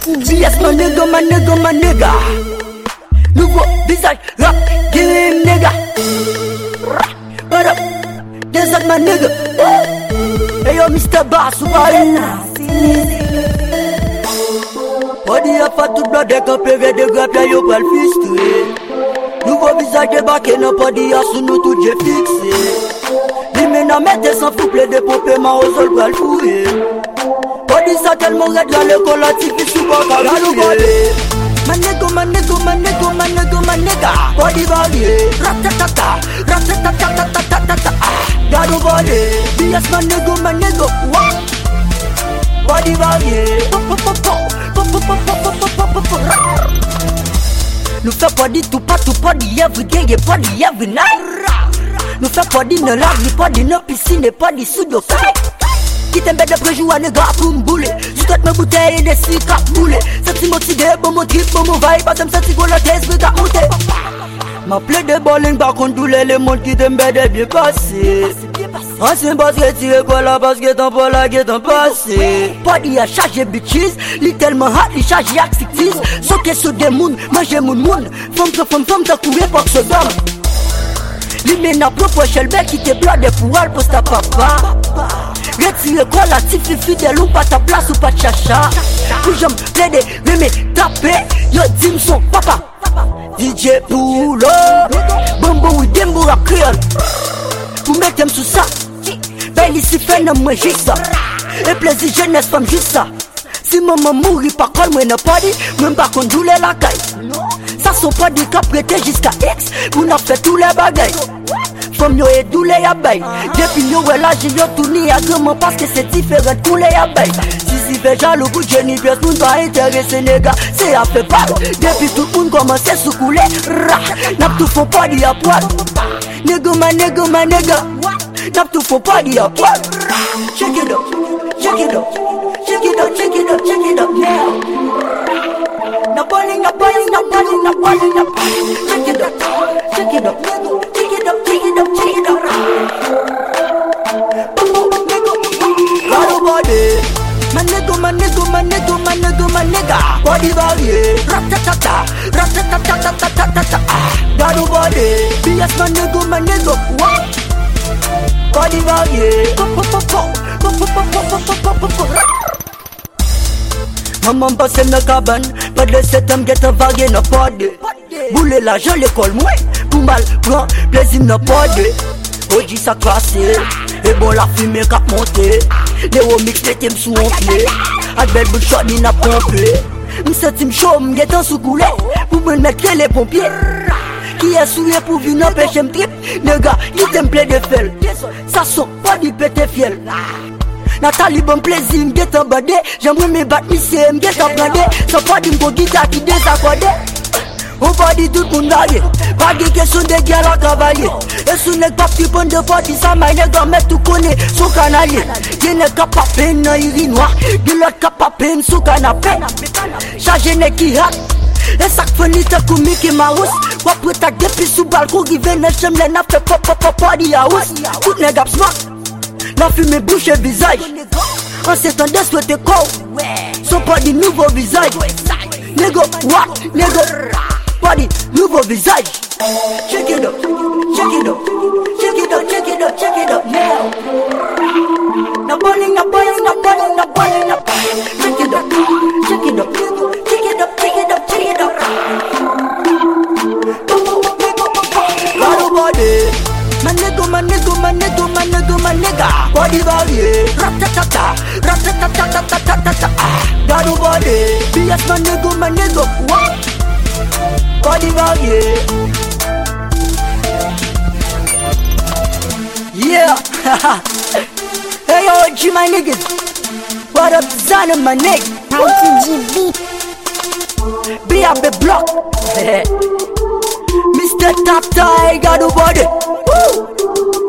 Yes, my nigga, my nigga, my nigga. Nouveau visage, rap, game, nigga. What up? Desert, my nigga. Hey yo, Mr. Bass, why? Body a fait tout blanc, décampéré, dégrappé, yo pas le fistre. Nouveau visage débarqué, non pas dit à sous nous tout j'ai fixé. Li mena mette sans fouple de pompe, ma aux sol pas le fouiller. Body ça tellement red dans le collatif, il sous pas qu'à l'oublier. My nigga, my nigga, my nigga, my nigga, my nigga. Body varié, ratatata, ratatata, gado body. Yes, my nigga, what? Body varié, nous fait pas dit tout pas dit every day, et pas dit every night. Nous fait pas dit ne largue, pas dit ne piscine, pas dit sous de kai. Qui t'aime de préjou à nègre pour m'bouler. Juste mes bouteilles et des cigares cap bouler. C'est si motivé, bon mon trip, bon mon vibe. Pas me sentir pour la tête, je vais monter. Ma plaie de bowling, par contre, tous les mondes qui t'aiment de bien passer. Ancien basket, tiré quoi la basket en pas la guette en passé. Pas d'y a chargé bitches, littéralement hot, il charge yak 60s. Sauter sur des mouns, manger moun. Femme, t'as couru pour que ce dame. L'imménat propre Shelby qui te bloque des poils pour ta papa. Retire quoi la petite fidèle ou pas ta place ou pas de chacha. Pour j'aime plaider, mais taper, yo dis son papa. DJ Poulo, Bombo ou Dembo à créole. Vous mettez sous ça, ben ici fait non moi juste ça. Et plaisir jeunesse femme juste ça. Si maman mourit par col, moi n'a pas dit, même pas qu'on doule la caille. Ça sont pas des cas prêtés jusqu'à X, vous n'a fait tous les bagailles. Femme yo et doule ya bail. Depuis yo là j'ai yo tourné à grand parce que c'est différent tous les ya bail. Si fait jaloux pour Jenny, personne pas intéressé les gars, c'est à fait pas. Depuis tout le monde commence à se couler, n'a tout font pas dit à poil. Nigga, my nigga. N'a tout font pas dit à poil. Check it up, check it up, check it up, check it up, check it up now. Na balling. Check it up, check it up, check it up, check it up, check it up. Gado body. My nigga. Body varié. Ratatata. Gado body. Yes, my nigga. What? Body varié. Maman passe dans la cabane, pas de septembre, get un varié, n'a pas de. Boule l'argent, l'école, moi, pour mal, prend plaisir, n'a pas de. Oji ça classé, et bon la fumée cap monté. Les remix, les thèmes sous mon pied. A belle bouche, il n'a pompé. M'senti m'chaud, m'guette en sous-coulé. Pour me mettre les pompiers. Qui est souillé pour venir empêcher m'trip. Nègre, qui t'aime plaît de fel. Ça sont pas du pété fiel. Nathalie bon plaisir, m'guette en badé. J'aimerais me battre, m'sais, m'guette en bradé. Sans pas d'une go guitare qui désaccordé. On va dire tout le monde d'aller. Pas de question de guerre à cavalier. Et sous n'est pas petit pont de body, ça m'a n'est pas mettre tout connaît sous canalier. Y'en a pas peine dans l'iri noir. De l'autre cap à peine sous canapé. Chargé n'est qui hack. Et ça fait ni ta comique et ma housse. Wapre ta depuis sous balcon qui vient j'aime les nappes pop di house. Tout n'est pas smart. La fumée bouche et visage. En s'étendant souhaité corps. Sont pas des nouveaux visages. Nego, what? Nego. Body, nouveau visage. Check it up, check it up, check it up, check it up, check it up now. Na balling. Check it up, check it up, check it up, check it up, check it up. Gado body. My nigga. Body varié. Ratatata. Gado body. Yes, my nigga. What? Body varié. Yeah. Hey yo, G my niggas. What up, Zana my nigga? Be up the block. Mr. Top Tie, got a body. Woo.